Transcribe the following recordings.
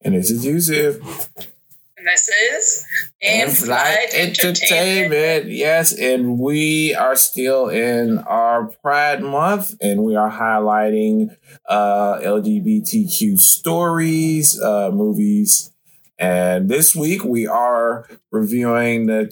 And this is Yusuf. And this is In-Flight Entertainment. Yes, and we are still in our Pride Month, and we are highlighting LGBTQ stories, movies. And this week we are reviewing the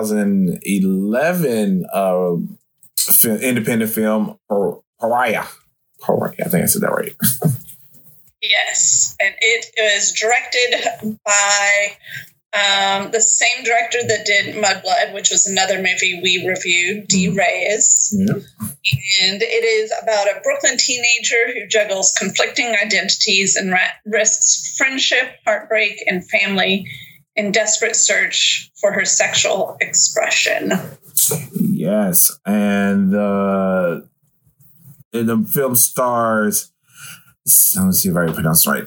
2011 independent film Pariah. Pariah, I think I said that right. Yes, and it is directed by the same director that did Mudblood, which was another movie we reviewed, Dee Reyes. Yeah. And it is about a Brooklyn teenager who juggles conflicting identities and risks friendship, heartbreak, and family in desperate search for her sexual expression. Yes, and the film stars, let me see if I can pronounce it right,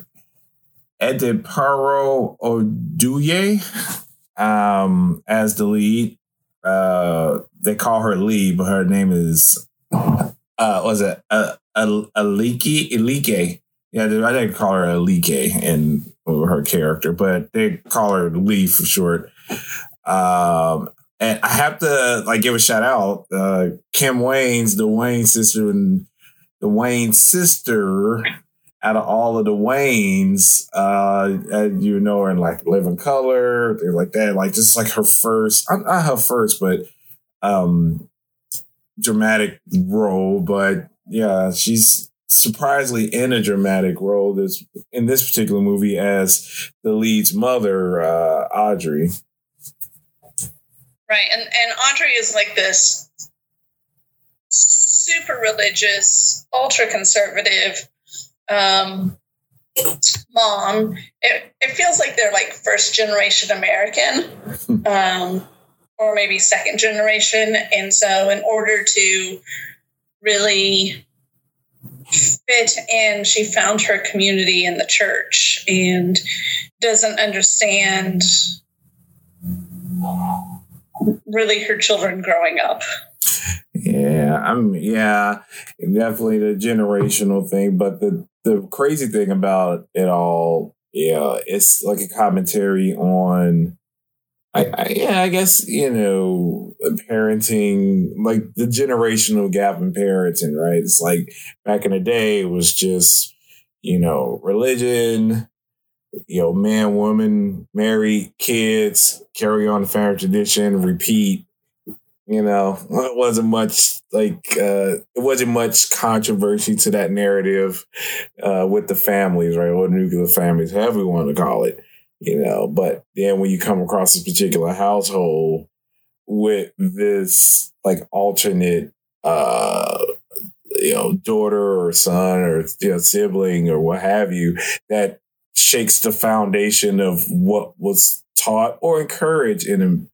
Adepero Oduye as the lead. They call her Lee, but her name is Alike? Yeah, I didn't call her Alike in her character, but they call her Lee for short. And I have to give a shout out, Kim Wayans, the Wayne sister, and the Wayne sister. Out of all of the Waynes, you know her in Living Color, things like that. Just her first, not her first, but dramatic role. But yeah, she's surprisingly in a dramatic role in this particular movie as the lead's mother, Audrey. Right, and Audrey is this super religious, ultra conservative mom. It feels like they're first generation American, or maybe second generation. And so in order to really fit in, she found her community in the church and doesn't understand really her children growing up. Yeah, definitely the generational thing. But the crazy thing about it all, it's a commentary on, I guess, parenting, the generational gap in parenting, right? It's back in the day, it was just, religion, man, woman, married, kids, carry on the family tradition, repeat. It wasn't much it wasn't much controversy to that narrative with the families, right? Or nuclear families, however you want to call it, But then when you come across this particular household with this alternate, daughter or son or sibling or what have you, that shakes the foundation of what was taught or encouraged in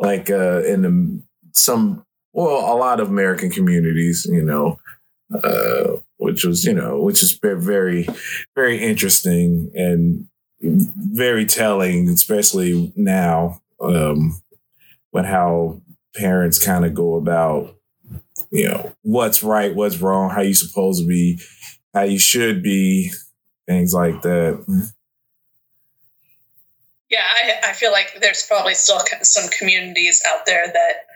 a lot of American communities, which is very, very interesting and very telling, especially now, with how parents kind of go about, what's right, what's wrong, how you supposed to be, how you should be, things like that. Yeah, I feel like there's probably still some communities out there that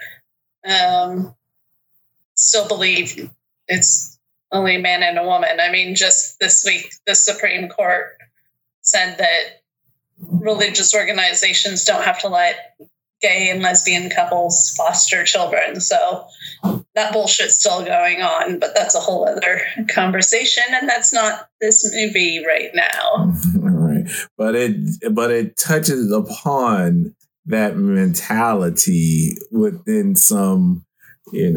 still believe it's only a man and a woman. I mean, just this week, the Supreme Court said that religious organizations don't have to let gay and lesbian couples foster children. So that bullshit's still going on, but that's a whole other conversation, and that's not this movie right now. Right. But it touches upon that mentality within some, I'm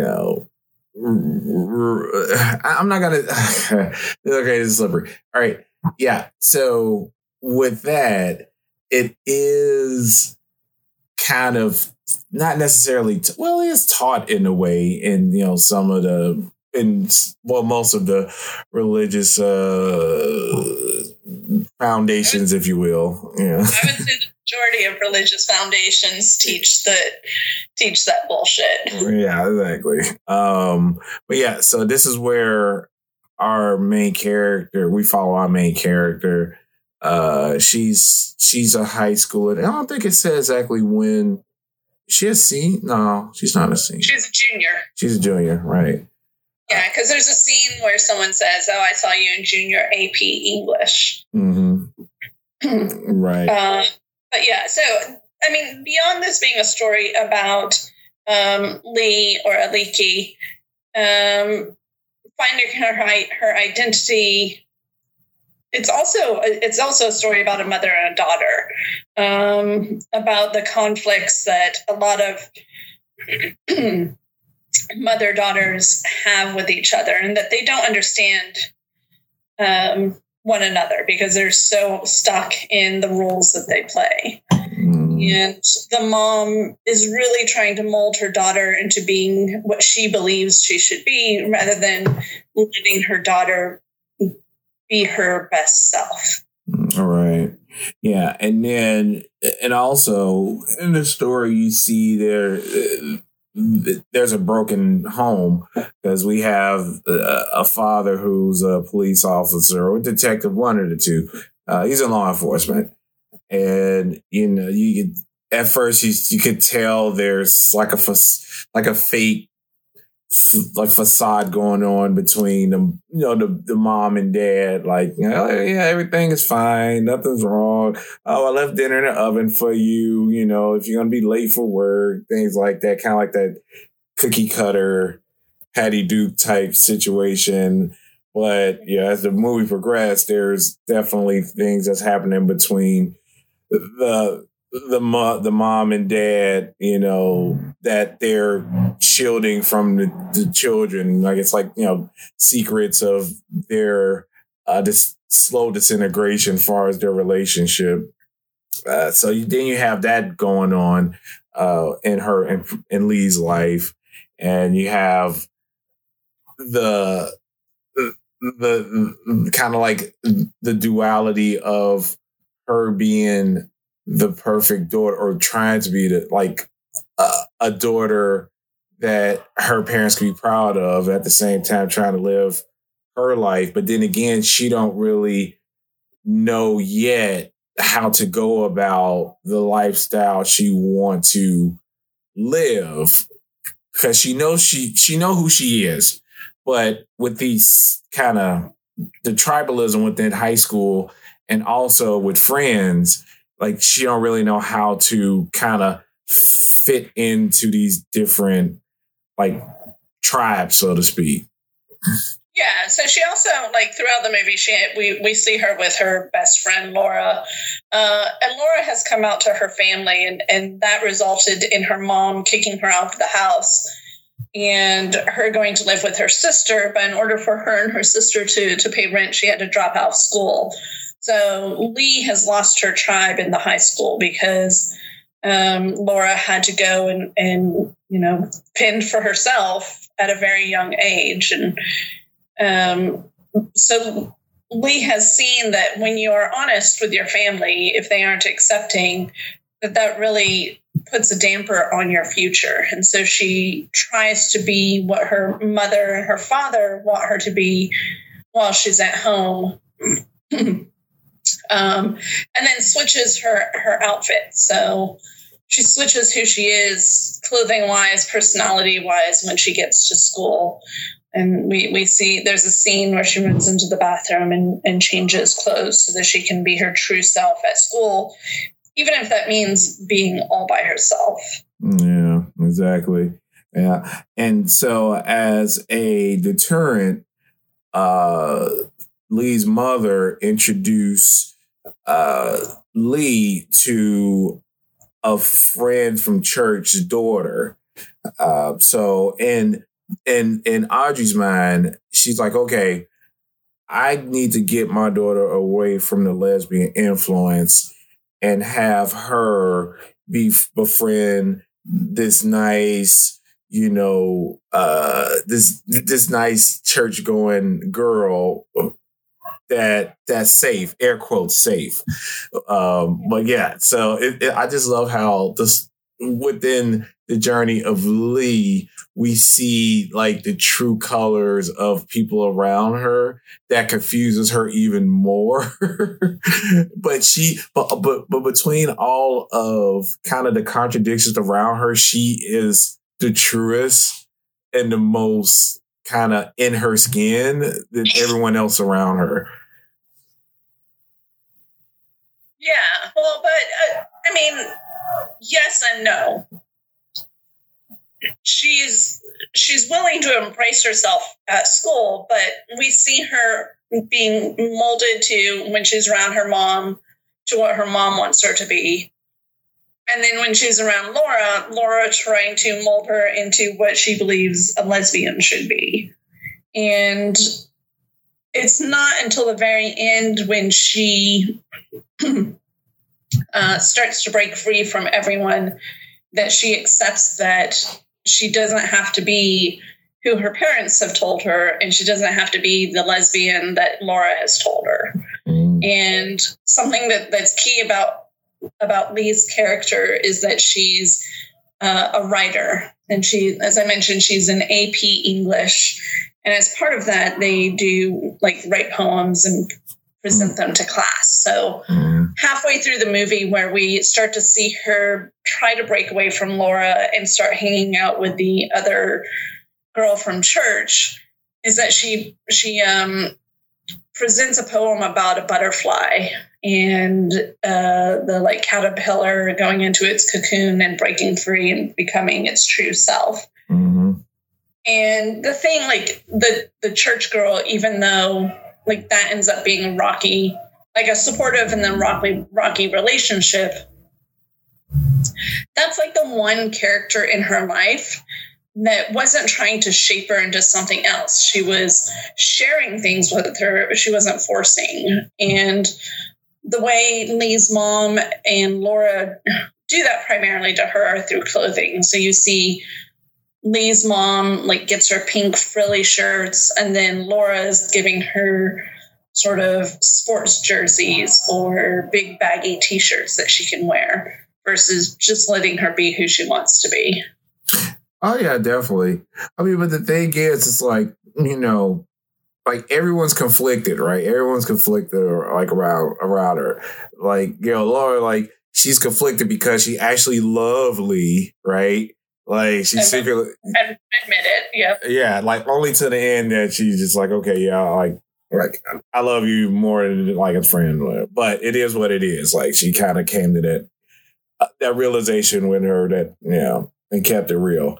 not gonna. Okay, this is slippery. All right, yeah. So with that, it is kind of not necessarily. It is taught in a way in some of the most of the religious foundations, if you will. Yeah, I would say the majority of religious foundations teach that bullshit. Yeah, exactly. But yeah, so this is where we follow our main character, She's a high schooler. I don't think it says exactly when. She a senior? No, she's not a senior. She's a junior. She's a junior, right? Yeah, because there's a scene where someone says, "Oh, I saw you in junior AP English." Mm-hmm. Right. But yeah, so I mean, beyond this being a story about Lee or Aliki finding her identity, it's also a story about a mother and a daughter, about the conflicts that a lot of mother daughters have with each other, and that they don't understand one another because they're so stuck in the roles that they play. And the mom is really trying to mold her daughter into being what she believes she should be, rather than letting her daughter be her best self. All right. Yeah. And then, and also in the story, you see there's a broken home because we have a father who's a police officer or a detective, one of the two. He's in law enforcement. And, you could, at first you could tell there's like a fake facade going on between them, the mom and dad, like, yeah, everything is fine. Nothing's wrong. Oh, I left dinner in the oven for you. If you're going to be late for work, things like that, kind of like that cookie cutter Patty Duke type situation. But yeah, as the movie progressed, there's definitely things that's happening between the mom and dad, that they're shielding from the children. Like it's like, secrets of their this slow disintegration as far as their relationship. So then you have that going on in her and Lee's life, and you have the kind of like the duality of her being the perfect daughter, or trying to be a daughter that her parents can be proud of, at the same time trying to live her life. But then again, she don't really know yet how to go about the lifestyle she want to live, because she knows she know who she is. But with these kind of the tribalism within high school, and also with friends, like she don't really know how to kind of fit into these different tribes, so to speak. Yeah, so she also, throughout the movie, we see her with her best friend, Laura. And Laura has come out to her family, and that resulted in her mom kicking her out of the house and her going to live with her sister. But in order for her and her sister to pay rent, she had to drop out of school. So Lee has lost her tribe in the high school because Laura had to go and fend for herself at a very young age. And so Lee has seen that when you are honest with your family, if they aren't accepting, that really puts a damper on your future. And so she tries to be what her mother and her father want her to be while she's at home. And then switches her outfit. So she switches who she is, clothing-wise, personality-wise, when she gets to school. And we see there's a scene where she runs into the bathroom and changes clothes so that she can be her true self at school, even if that means being all by herself. Yeah, exactly. Yeah. And so as a deterrent, Lee's mother introduced Lee to a friend from church's daughter. So in Audrey's mind, she's like, okay, I need to get my daughter away from the lesbian influence and have her befriend this nice, this nice church going girl that's safe, air quotes safe. But yeah, so I just love how within the journey of Lee, we see like the true colors of people around her that confuses her even more. but between all of kind of the contradictions around her, she is the truest and the most kind of in her skin than everyone else around her. Yeah, well, but I mean, yes and no. She's willing to embrace herself at school, but we see her being molded to, when she's around her mom, to what her mom wants her to be. And then when she's around Laura trying to mold her into what she believes a lesbian should be. And it's not until the very end when she starts to break free from everyone that she accepts that she doesn't have to be who her parents have told her, and she doesn't have to be the lesbian that Laura has told her. And something that's key about Lee's character is that she's a writer, and she, as I mentioned, she's an AP English, and as part of that, they do like write poems and present them to class. So halfway through the movie, where we start to see her try to break away from Laura and start hanging out with the other girl from church, is that she presents a poem about a butterfly and the like caterpillar going into its cocoon and breaking free and becoming its true self. And the thing, like the church girl, even though like that ends up being rocky, like a supportive and then rocky relationship, that's like the one character in her life that wasn't trying to shape her into something else. She was sharing things with her. She wasn't forcing. And the way Lee's mom and Laura do that primarily to her are through clothing. So you see Lee's mom like gets her pink frilly shirts, and then Laura's giving her sort of sports jerseys or big baggy t-shirts that she can wear versus just letting her be who she wants to be. Oh yeah, definitely. I mean, but the thing is, it's like, you know, like everyone's conflicted, right? Everyone's conflicted like around her. Like, you know, Laura, like she's conflicted because she actually loved Lee, right? Like she's secretly admit it, yeah. Yeah, like only to the end that she's just like, okay, yeah, like I love you more than like a friend, but it is what it is. Like she kind of came to that realization with her that, you know, and kept it real.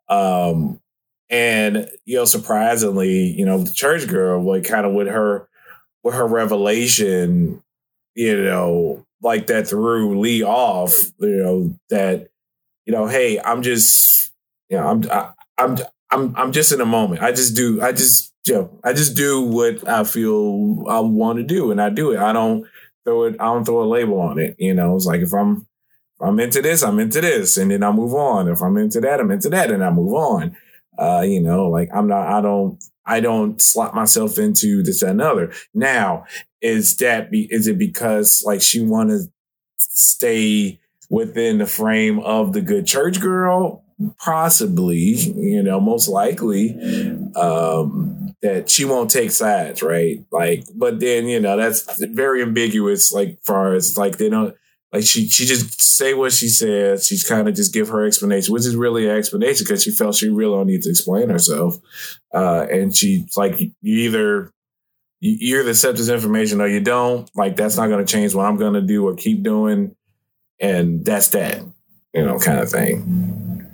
And you know, surprisingly, you know, the church girl, like kind of with her revelation, you know, like that threw Lee off, you know, that, you know, hey, I'm just, you know, I'm just in a moment. I just do what I feel I want to do, and I do it. I don't throw a label on it. You know, it's like if I'm into this, I'm into this, and then I move on. If I'm into that, I'm into that, and I move on. You know, like I don't slot myself into this or another. Now, is it because like she want to stay within the frame of the good church girl? Possibly, you know, most likely, that she won't take sides, right? Like, but then, you know, that's very ambiguous, like far as like they don't, like she just say what she says. She's kind of just give her explanation, which is really an explanation because she felt she really don't need to explain herself. And she's like, you either accept this information or you don't. Like, that's not going to change what I'm going to do or keep doing. And that's that, you know, kind of thing.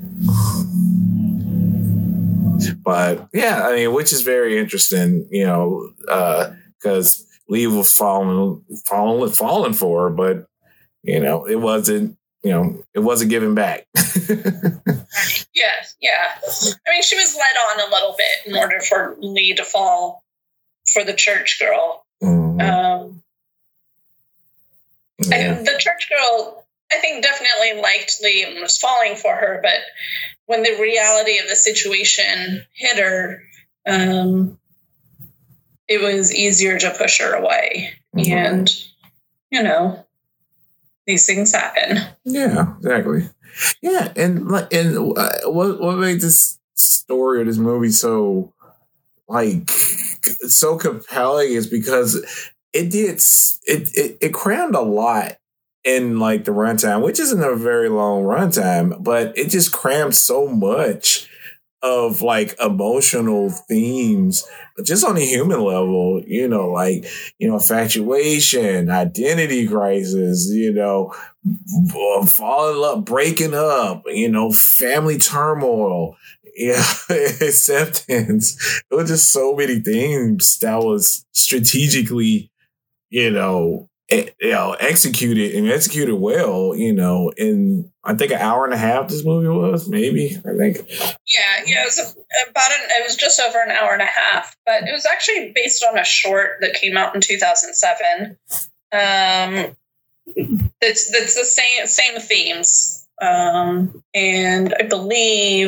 But yeah, I mean, which is very interesting, you know, because Lee was falling for her, but you know, it wasn't given back. Yes, yeah. I mean, she was led on a little bit in order for Lee to fall for the church girl. Mm-hmm. And the church girl, I think, definitely liked Lee and was falling for her, but when the reality of the situation hit her, it was easier to push her away. Mm-hmm. And, you know, these things happen. Yeah, exactly. Yeah, and what made this story or this movie so so compelling is because it crammed a lot in like the runtime, which isn't a very long runtime, but it just crammed so much of like emotional themes just on a human level, infatuation, identity crisis, falling in love, breaking up, family turmoil, acceptance. It was just so many things that was strategically, executed well, in I think an hour and a half this movie was, maybe, I think. Yeah, it was it was just over an hour and a half, but it was actually based on a short that came out in 2007. It's the same themes. And I believe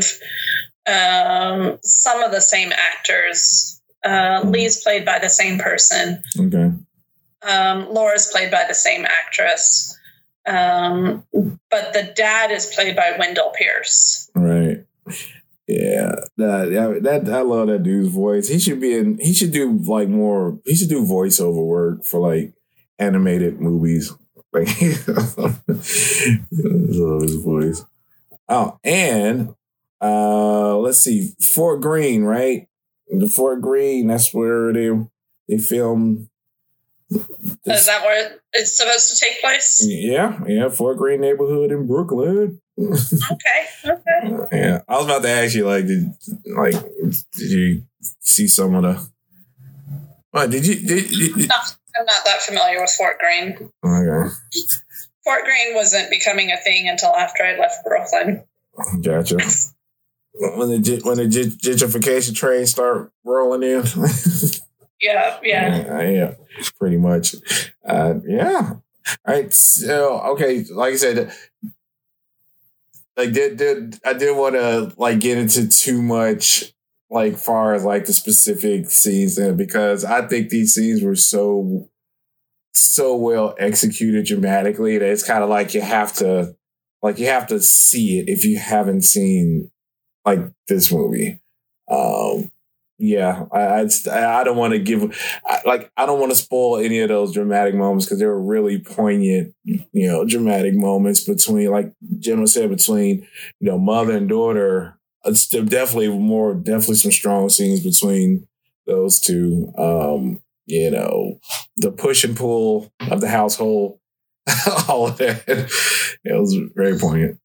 some of the same actors. Lee's played by the same person. Okay. Laura's played by the same actress. But the dad is played by Wendell Pierce. Right. Yeah. That I love that dude's voice. He should do voiceover work for like animated movies. Like I love his voice. Oh, and let's see, Fort Greene, right? The Fort Greene, that's where they filmed. Is that where it's supposed to take place? Yeah, Fort Greene neighborhood in Brooklyn. Okay. Yeah, I was about to ask you, did you see some of the? Did you? No, I'm not that familiar with Fort Greene. Okay. Fort Greene wasn't becoming a thing until after I left Brooklyn. Gotcha. When the gentrification train start rolling in. Yeah, pretty much. Yeah. All right. So, okay, like I said, I didn't want to get into too much far as the specific scenes there, because I think these scenes were so well executed dramatically that it's kind of you have to see it if you haven't seen this movie. Yeah, I don't want to I don't want to spoil any of those dramatic moments, because they were really poignant, dramatic moments between, like Gemma said, between, mother and daughter. It's definitely some strong scenes between those two. The push and pull of the household, all of that. It was very poignant.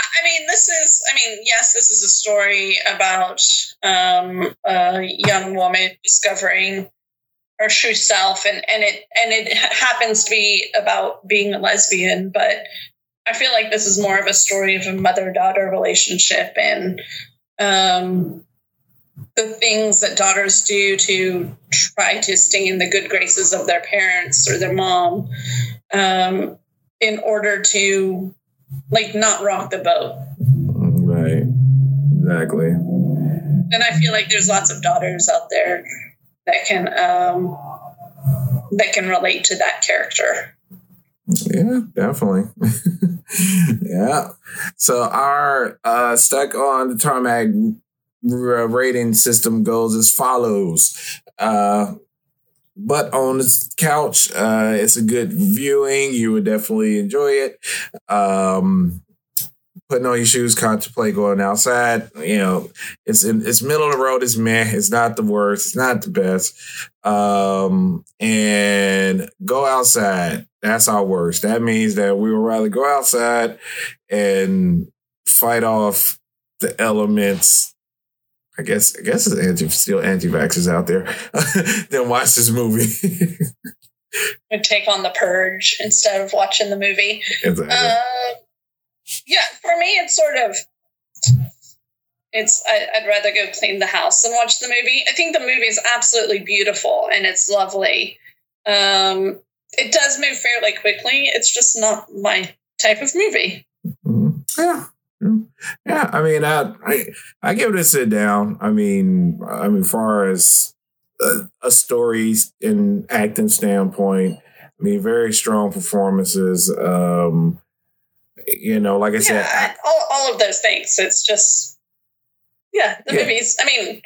Yes, this is a story about a young woman discovering her true self, and it happens to be about being a lesbian, but I feel like this is more of a story of a mother-daughter relationship, and the things that daughters do to try to stay in the good graces of their parents or their mom, in order to not rock the boat. Right. Exactly. And I feel like there's lots of daughters out there that can relate to that character. Yeah, definitely. Yeah. So our Stuck on the Tarmac rating system goes as follows. But on the couch, it's a good viewing. You would definitely enjoy it. Putting on your shoes, contemplate going outside. It's middle of the road. It's meh. It's not the worst. It's not the best. And go outside. That's our worst. That means that we would rather go outside and fight off the elements. I guess it's still anti-vaxxers out there. Then watch this movie. We take on The Purge instead of watching the movie. Exactly. Yeah, for me, it's sort of. I'd rather go clean the house than watch the movie. I think the movie is absolutely beautiful and it's lovely. It does move fairly quickly. It's just not my type of movie. Yeah. Yeah, I give it a sit down. Far as a story and acting standpoint, very strong performances. Like I said, all of those things. It's just, the movies. I mean,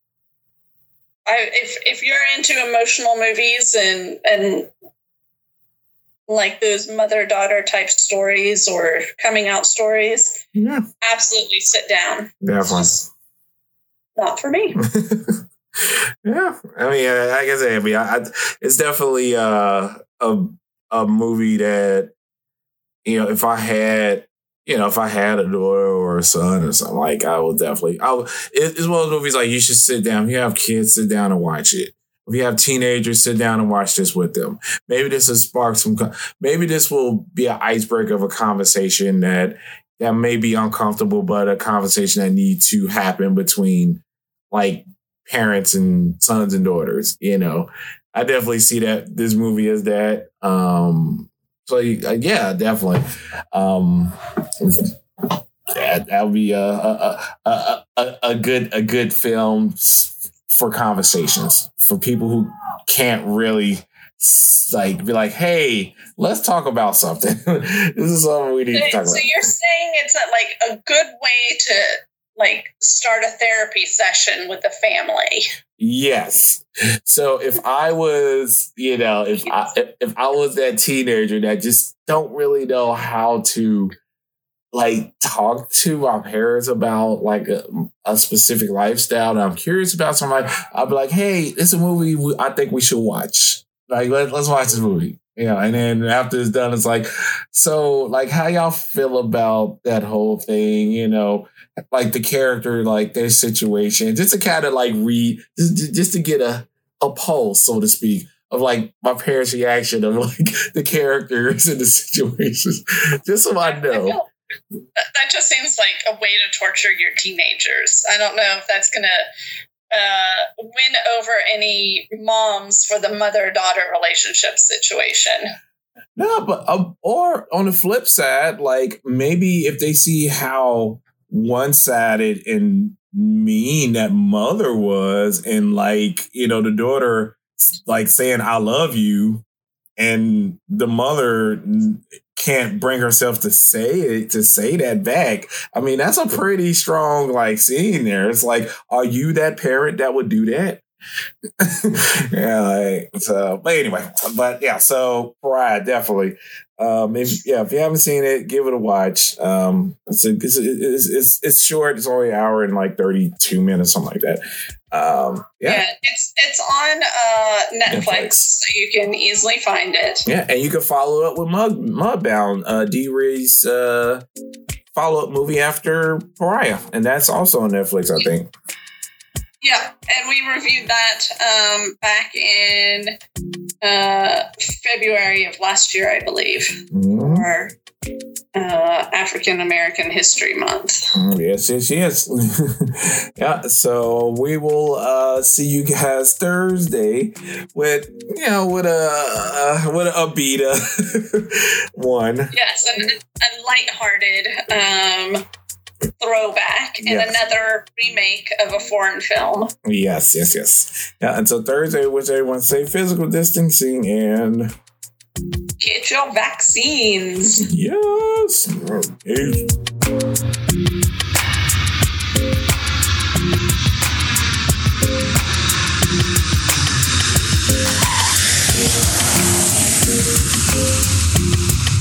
if you're into emotional movies and like those mother-daughter type stories or coming out stories, absolutely sit down. Definitely. Not for me. Yeah, I mean, like I said, it's definitely a movie that, if I had a daughter or a son or something, like, I will definitely. It's one of those movies like you should sit down. If you have kids, sit down and watch it. If you have teenagers, sit down and watch this with them. Maybe this will spark some. Maybe this will be an icebreaker of a conversation that may be uncomfortable, but a conversation that needs to happen between like parents and sons and daughters. I definitely see that this movie is that. So yeah, definitely. That would be a good film for conversations for people who can't really like be like, hey, let's talk about something. This is something we need to talk about. So you're saying it's a good way to like start a therapy session with the family. Yes. So if I was, if I was that teenager that just don't really know how to like talk to my parents about like a specific lifestyle, and I'm curious about somebody, I'll be like, hey, it's a movie I think we should watch. Like, let's watch this movie. And then after it's done, it's like, so like, how y'all feel about that whole thing? Like the character, like their situation, just to kind of like read, just to get a pulse, so to speak, of like my parents' reaction of like the characters and the situations, just so I know. That just seems like a way to torture your teenagers. I don't know if that's going to win over any moms for the mother-daughter relationship situation. No, but or on the flip side, like maybe if they see how one-sided and mean that mother was, and like, the daughter like saying I love you, and the mother can't bring herself to say that back. I mean, that's a pretty strong like scene there. It's like, are you that parent that would do that? But anyway, so Pariah, definitely. If you haven't seen it, give it a watch. It's short. It's only an hour and like 32 minutes, something like that. It's on Netflix, so you can easily find it. Yeah, and you can follow up with Mudbound, D-Ray's follow-up movie after Pariah, and that's also on Netflix, I think. Yeah, and we reviewed that back in February of last year, I believe, for African American History Month. Yes. Yeah, so we will see you guys Thursday with a upbeat one. Yes, a lighthearted throwback and another remake of a foreign film. Yes. Yeah, until Thursday, which everyone say physical distancing and get your vaccines. Yes. Peace.